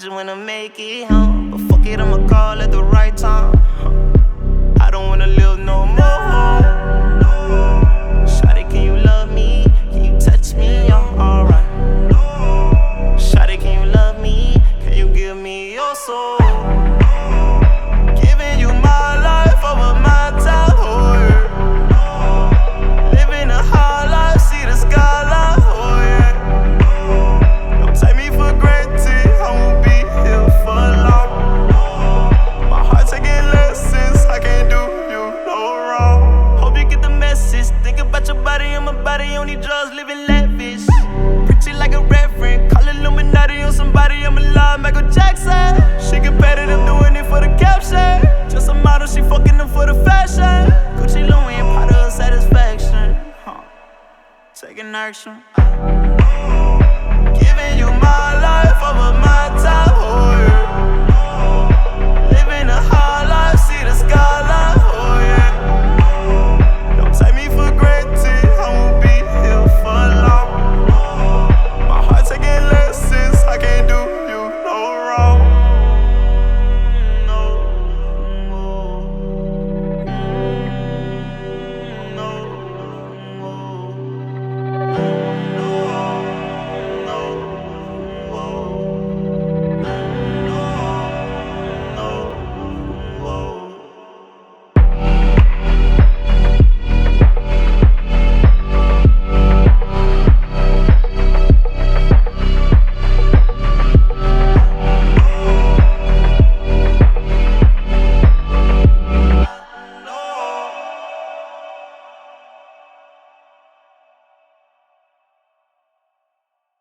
just wanna make it home. But fuck it, I'ma call at the right time. I don't wanna live no more. Shawty, can you love me? Can you touch me? I'm alright. Shawty, can you love me? Can you give me your soul? Giving you my life over my time, oh yeah. Living a high life, see the skyline, oh yeah. Don't take me for granted, I won't be here for long. My heart taking lessons, I can't do you no wrong. Hope you get the message, think about your body and my body, on these drugs, living lavish. Preaching like a reverend, call Illuminati on somebody, I'm alive, Michael Jackson. She competitive, doing it for the caption. Just a model, she fucking them for the fashion. Gucci Louis and part of her satisfaction. Taking action. Giving you my